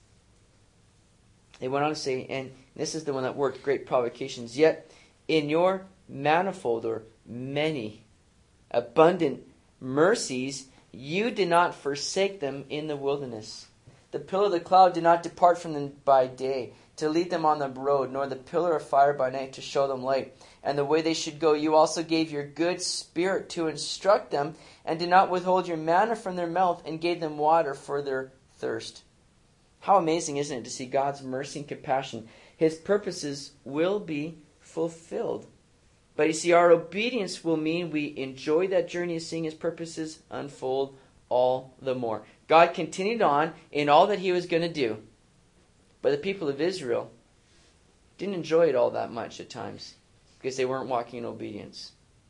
Speaker 1: They went on to say, and this is the one that worked, great provocations, yet in your manifold or many abundant mercies, you did not forsake them in the wilderness. The pillar of the cloud did not depart from them by day, to lead them on the road, nor the pillar of fire by night to show them light. And the way they should go, you also gave your good spirit to instruct them, and did not withhold your manna from their mouth, and gave them water for their thirst. How amazing, isn't it, to see God's mercy and compassion? His purposes will be fulfilled. But you see, our obedience will mean we enjoy that journey of seeing his purposes unfold all the more. God continued on in all that he was going to do. But the people of Israel didn't enjoy it all that much at times because they weren't walking in obedience.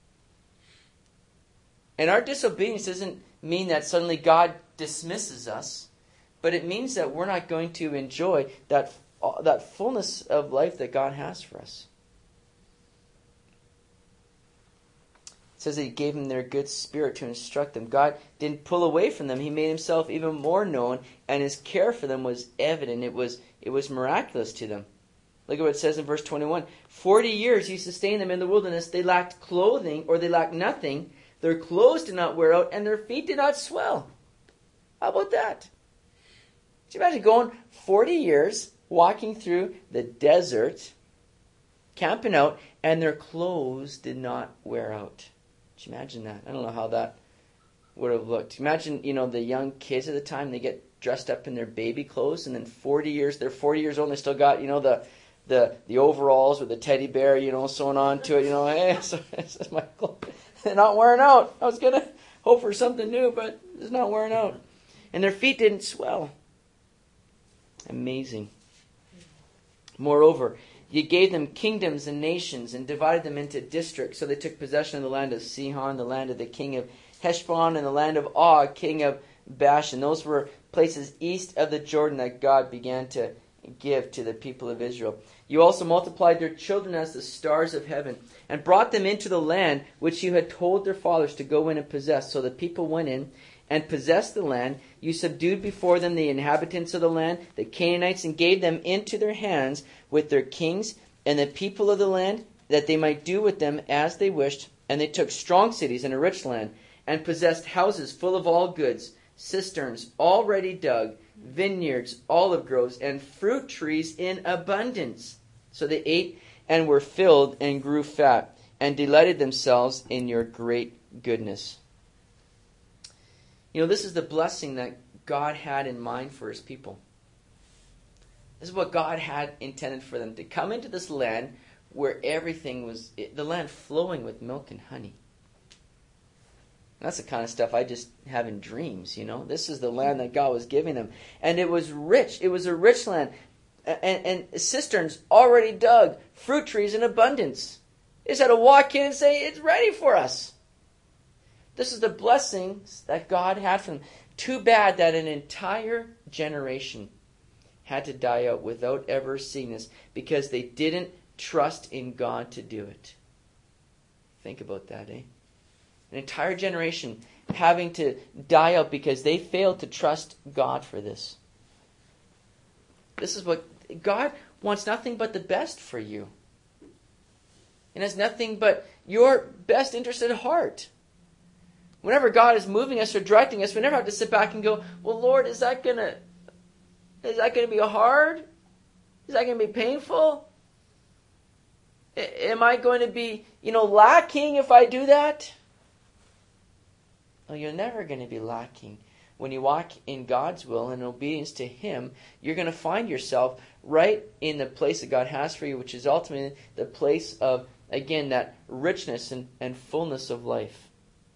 Speaker 1: And our disobedience doesn't mean that suddenly God dismisses us, but it means that we're not going to enjoy that fullness of life that God has for us. It says that he gave them their good spirit to instruct them. God didn't pull away from them. He made himself even more known, and his care for them was evident. It was miraculous to them. Look at what it says in verse 21. 40 years he sustained them in the wilderness. They lacked clothing, or they lacked nothing. Their clothes did not wear out, and their feet did not swell. How about that? Can you imagine going 40 years, walking through the desert, camping out, and their clothes did not wear out? Can you imagine that? I don't know how that would have looked. Imagine, the young kids at the time, they get dressed up in their baby clothes, and then they're 40 years old, and they still got, the overalls with the teddy bear, sewn on to it, hey, so this is my clothes. They're not wearing out. I was going to hope for something new, but it's not wearing out. And their feet didn't swell. Amazing. Moreover, you gave them kingdoms and nations and divided them into districts. So they took possession of the land of Sihon, the land of the king of Heshbon, and the land of Og, king of Bashan. Those were places east of the Jordan that God began to give to the people of Israel. You also multiplied their children as the stars of heaven and brought them into the land which you had told their fathers to go in and possess. So the people went in and possessed the land. You subdued before them the inhabitants of the land, the Canaanites, and gave them into their hands with their kings and the people of the land, that they might do with them as they wished. And they took strong cities and a rich land, and possessed houses full of all goods, cisterns already dug, vineyards, olive groves, and fruit trees in abundance. So they ate and were filled and grew fat, and delighted themselves in your great goodness. This is the blessing that God had in mind for his people. This is what God had intended for them, to come into this land where everything was, the land flowing with milk and honey. That's the kind of stuff I just have in dreams, This is the land that God was giving them. And it was rich. It was a rich land. And cisterns already dug. Fruit trees in abundance. They just had to walk in and say, it's ready for us. This is the blessings that God had for them. Too bad that an entire generation had to die out without ever seeing this, because they didn't trust in God to do it. Think about that, eh? An entire generation having to die out because they failed to trust God for this. This is what God wants, nothing but the best for you. And has nothing but your best interest at heart. Whenever God is moving us or directing us, we never have to sit back and go, well, Lord, is that going to be hard? Is that going to be painful? Am I going to be, lacking if I do that? No, you're never going to be lacking. When you walk in God's will and obedience to him, you're going to find yourself right in the place that God has for you, which is ultimately the place of, again, that richness and fullness of life.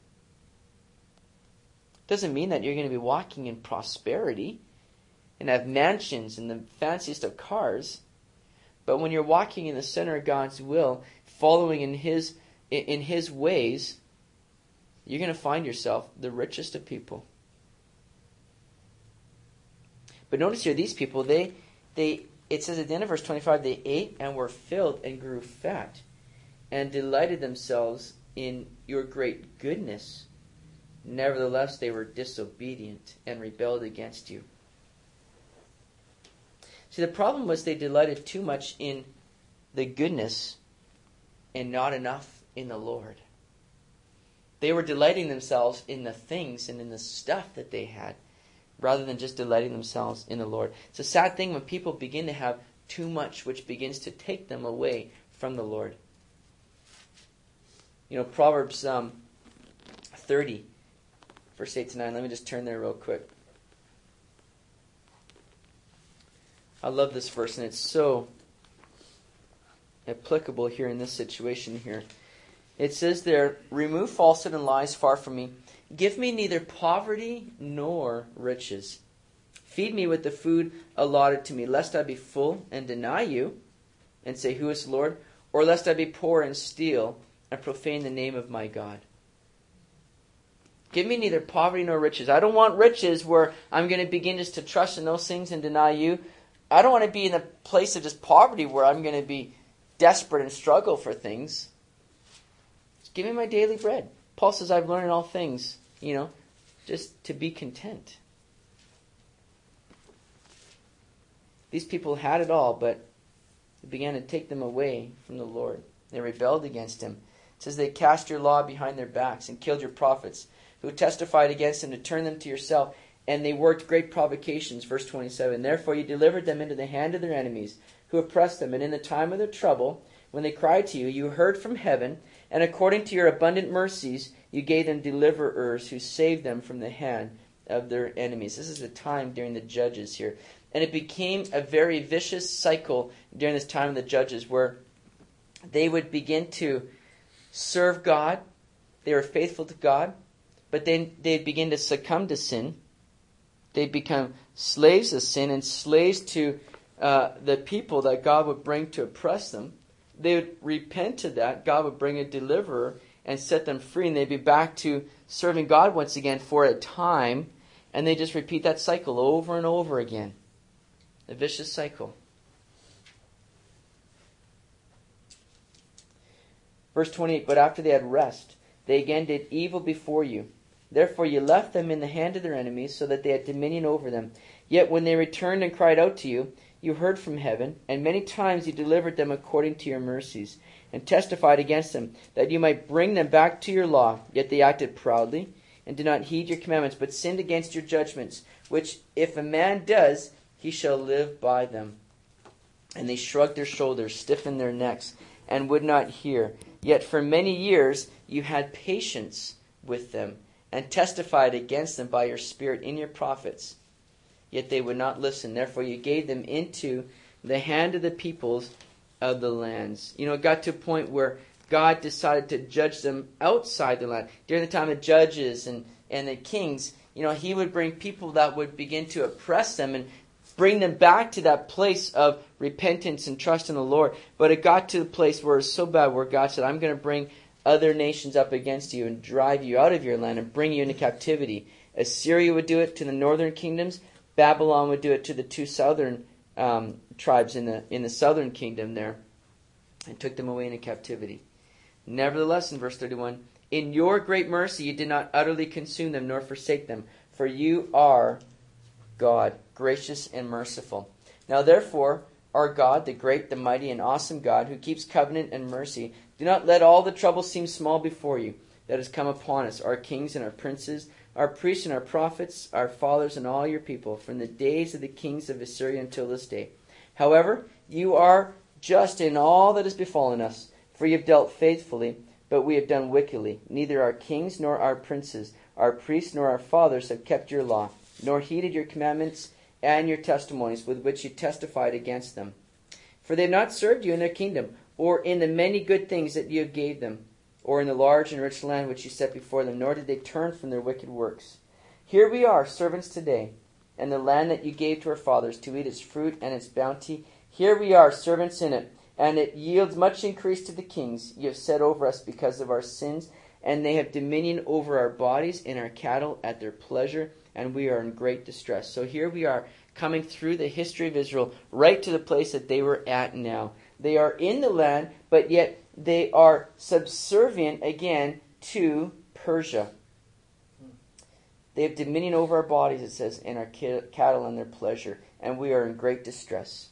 Speaker 1: Doesn't mean that you're going to be walking in prosperity and have mansions and the fanciest of cars. But when you're walking in the center of God's will, following in his ways, you're going to find yourself the richest of people. But notice here, these people, it says at the end of verse 25, they ate and were filled and grew fat and delighted themselves in your great goodness. Nevertheless, they were disobedient and rebelled against you. See, the problem was they delighted too much in the goodness and not enough in the Lord. They were delighting themselves in the things and in the stuff that they had, rather than just delighting themselves in the Lord. It's a sad thing when people begin to have too much, which begins to take them away from the Lord. Proverbs 30, verse 8 to 9. Let me just turn there real quick. I love this verse, and it's so applicable here in this situation here. It says there, remove falsehood and lies far from me. Give me neither poverty nor riches. Feed me with the food allotted to me, lest I be full and deny you and say, who is Lord? Or lest I be poor and steal and profane the name of my God. Give me neither poverty nor riches. I don't want riches where I'm going to begin just to trust in those things and deny you. I don't want to be in a place of just poverty where I'm going to be desperate and struggle for things. Just give me my daily bread. Paul says, I've learned in all things, just to be content. These people had it all, but it began to take them away from the Lord. They rebelled against him. It says they cast your law behind their backs and killed your prophets, who testified against them to turn them to yourself, and they worked great provocations. Verse 27, therefore you delivered them into the hand of their enemies, who oppressed them, and in the time of their trouble, when they cried to you, you heard from heaven, and according to your abundant mercies, you gave them deliverers who saved them from the hand of their enemies. This is the time during the Judges here. And it became a very vicious cycle during this time of the Judges where they would begin to serve God. They were faithful to God. But then they'd begin to succumb to sin. They'd become slaves of sin and slaves to the people that God would bring to oppress them. They would repent of that. God would bring a deliverer and set them free. And they'd be back to serving God once again for a time. And they just repeat that cycle over and over again. A vicious cycle. Verse 28, but after they had rest, they again did evil before you. Therefore you left them in the hand of their enemies, so that they had dominion over them. Yet when they returned and cried out to you, you heard from heaven, and many times you delivered them according to your mercies, and testified against them, that you might bring them back to your law. Yet they acted proudly, and did not heed your commandments, but sinned against your judgments, which if a man does, he shall live by them. And they shrugged their shoulders, stiffened their necks, and would not hear. Yet for many years you had patience with them, and testified against them by your Spirit in your prophets. Yet they would not listen. Therefore you gave them into the hand of the peoples of the lands. It got to a point where God decided to judge them outside the land. During the time of Judges and the kings, he would bring people that would begin to oppress them and bring them back to that place of repentance and trust in the Lord. But it got to the place where it was so bad where God said, I'm going to bring other nations up against you and drive you out of your land and bring you into captivity. Assyria would do it to the northern kingdoms. Babylon would do it to the two southern tribes in the southern kingdom there, and took them away into captivity. Nevertheless, in verse 31, in your great mercy you did not utterly consume them nor forsake them, for you are God, gracious and merciful. Now therefore, our God, the great, the mighty, and awesome God, who keeps covenant and mercy, do not let all the trouble seem small before you that has come upon us, our kings and our princes, our priests and our prophets, our fathers and all your people, from the days of the kings of Assyria until this day. However, you are just in all that has befallen us, for you have dealt faithfully, but we have done wickedly. Neither our kings nor our princes, our priests nor our fathers have kept your law, nor heeded your commandments and your testimonies with which you testified against them. For they have not served you in their kingdom, or in the many good things that you gave them, or in the large and rich land which you set before them, nor did they turn from their wicked works. Here we are, servants today, and the land that you gave to our fathers to eat its fruit and its bounty. Here we are, servants in it, and it yields much increase to the kings you have set over us because of our sins, and they have dominion over our bodies and our cattle at their pleasure, and we are in great distress. So here we are, coming through the history of Israel, right to the place that they were at now. They are in the land, but yet they are subservient again to Persia. They have dominion over our bodies, it says, and our cattle and their pleasure, and we are in great distress.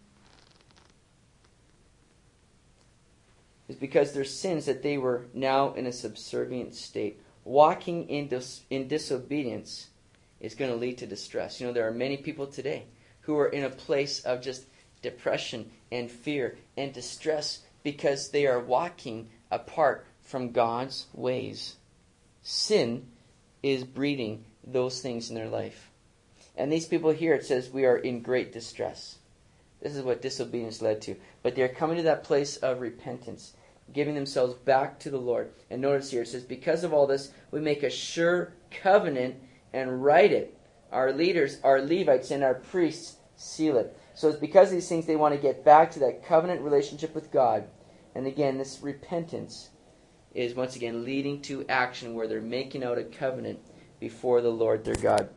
Speaker 1: It's because their sins that they were now in a subservient state. Walking in disobedience is going to lead to distress. There are many people today who are in a place of just depression and fear and distress because they are walking apart from God's ways. Sin is breeding those things in their life. And these people here, it says, we are in great distress. This is what disobedience led to. But they're coming to that place of repentance. giving themselves back to the Lord. And notice here, it says, because of all this, we make a sure covenant and write it. Our leaders, our Levites, and our priests seal it. So it's because of these things they want to get back to that covenant relationship with God. And again, this repentance is once again leading to action where they're making out a covenant before the Lord their God.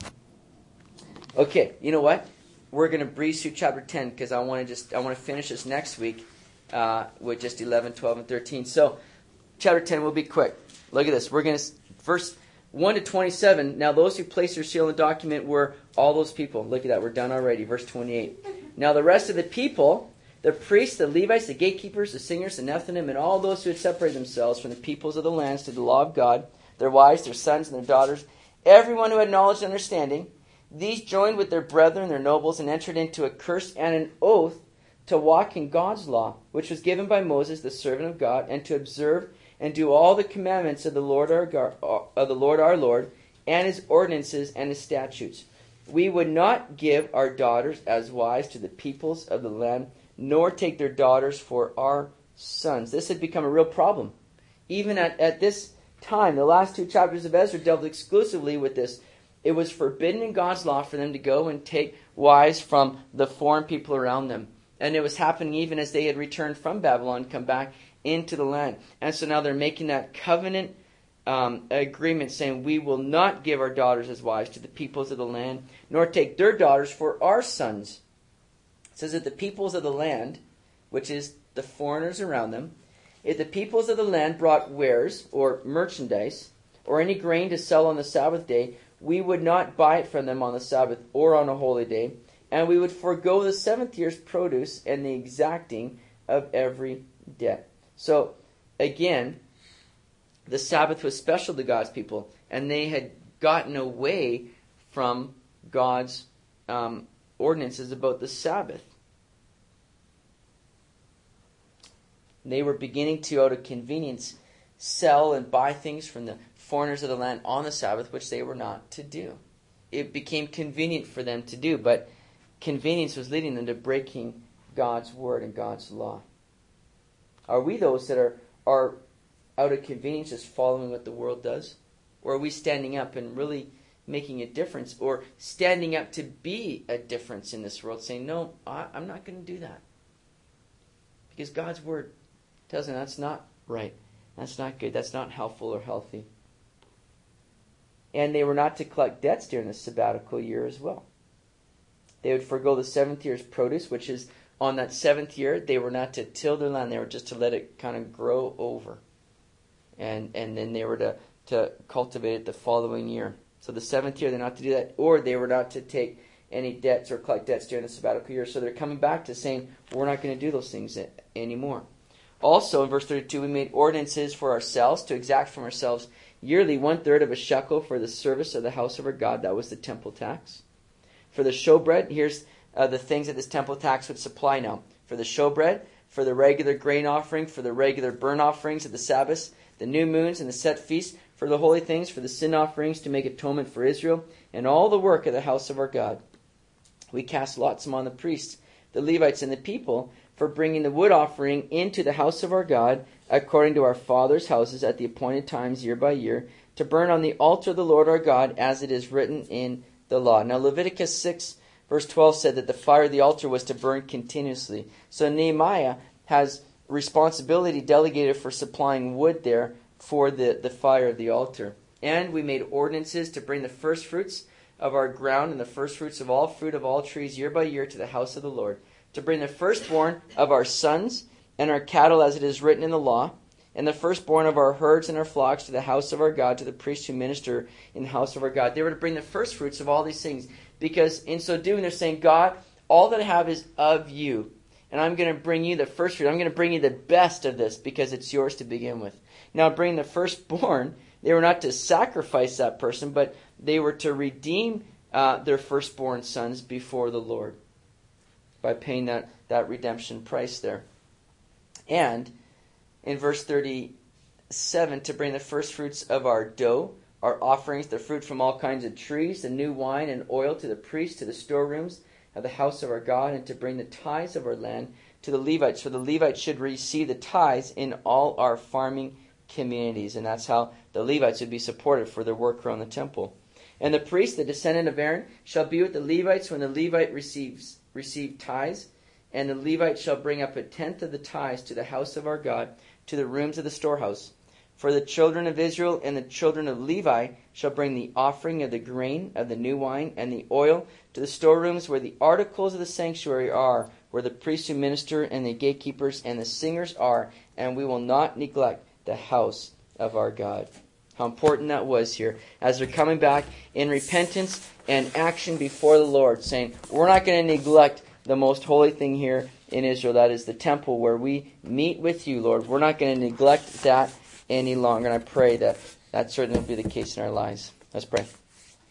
Speaker 1: Okay, you know what? We're going to breeze through chapter 10 because I want to finish this next week with just 11, 12, and 13. So, chapter 10 will be quick. Look at this. We're going to, verse 1 to 27. Now, those who placed their seal in the document were all those people. Look at that. We're done already. Verse 28. Now, the rest of the people, the priests, the Levites, the gatekeepers, the singers, the Nethinim, and all those who had separated themselves from the peoples of the lands to the law of God, their wives, their sons, and their daughters, everyone who had knowledge and understanding, these joined with their brethren, their nobles, and entered into a curse and an oath to walk in God's law, which was given by Moses, the servant of God, and to observe and do all the commandments of the Lord our Lord, and his ordinances and his statutes. We would not give our daughters as wives to the peoples of the land, nor take their daughters for our sons. This had become a real problem. Even at this time, the last two chapters of Ezra dealt exclusively with this. It was forbidden in God's law for them to go and take wives from the foreign people around them. And it was happening even as they had returned from Babylon, come back into the land. And so now they're making that covenant agreement saying, we will not give our daughters as wives to the peoples of the land, nor take their daughters for our sons. It says that the peoples of the land, which is the foreigners around them, if the peoples of the land brought wares or merchandise or any grain to sell on the Sabbath day, we would not buy it from them on the Sabbath or on a holy day, and we would forego the 7th year's produce and the exacting of every debt. So, again, the Sabbath was special to God's people, and they had gotten away from God's ordinances about the Sabbath. They were beginning to, out of convenience, sell and buy things from the foreigners of the land on the Sabbath, which they were not to do. It became convenient for them to do, but convenience was leading them to breaking God's word and God's law. Are we those that are out of convenience just following what the world does? Or are we standing up and really making a difference, or standing up to be a difference in this world, saying, no, I'm not going to do that? Because God's word tells them that's not right. That's not good. That's not helpful or healthy. And they were not to collect debts during the sabbatical year as well. They would forego the 7th year's produce, which is on that 7th year, they were not to till their land. They were just to let it kind of grow over. And then they were to cultivate it the following year. So the 7th year, they're not to do that. Or they were not to take any debts or collect debts during the sabbatical year. So they're coming back to saying, we're not going to do those things anymore. Also, in verse 32, we made ordinances for ourselves to exact from ourselves yearly 1/3 of a shekel for the service of the house of our God. That was the temple tax. For the showbread, here's the things that this temple tax would supply now. For the showbread, for the regular grain offering, for the regular burnt offerings of the Sabbaths, the new moons and the set feasts, for the holy things, for the sin offerings to make atonement for Israel, and all the work of the house of our God. We cast lots among the priests, the Levites, and the people for bringing the wood offering into the house of our God, according to our fathers' houses at the appointed times year by year, to burn on the altar of the Lord our God, as it is written in the law. Now Leviticus 6 verse 12 said that the fire of the altar was to burn continuously. So Nehemiah has responsibility delegated for supplying wood there for the fire of the altar. And we made ordinances to bring the first fruits of our ground and the first fruits of all fruit of all trees year by year to the house of the Lord, to bring the firstborn of our sons and our cattle as it is written in the law, and the firstborn of our herds and our flocks to the house of our God, to the priests who minister in the house of our God. They were to bring the first fruits of all these things, because in so doing they're saying, God, all that I have is of you, and I'm going to bring you the first fruit. I'm going to bring you the best of this because it's yours to begin with. Now, bring the firstborn, they were not to sacrifice that person, but they were to redeem their firstborn sons before the Lord by paying that redemption price there. And in verse 37, to bring the first fruits of our dough, our offerings, the fruit from all kinds of trees, the new wine and oil to the priests, to the storerooms of the house of our God, and to bring the tithes of our land to the Levites. For the Levites should receive the tithes in all our farming communities. And that's how the Levites would be supported for their work around the temple. And the priest, the descendant of Aaron, shall be with the Levites when the Levite receive tithes. And the Levite shall bring up 1/10 of the tithes to the house of our God, to the rooms of the storehouse. For the children of Israel and the children of Levi shall bring the offering of the grain, of the new wine, and the oil to the storerooms where the articles of the sanctuary are, where the priests who minister and the gatekeepers and the singers are, and we will not neglect the house of our God. How important that was here, as they're coming back in repentance and action before the Lord, saying, we're not going to neglect the most holy thing here in Israel, that is the temple where we meet with you, Lord. We're not going to neglect that any longer, and I pray that that certainly will be the case in our lives. Let's pray.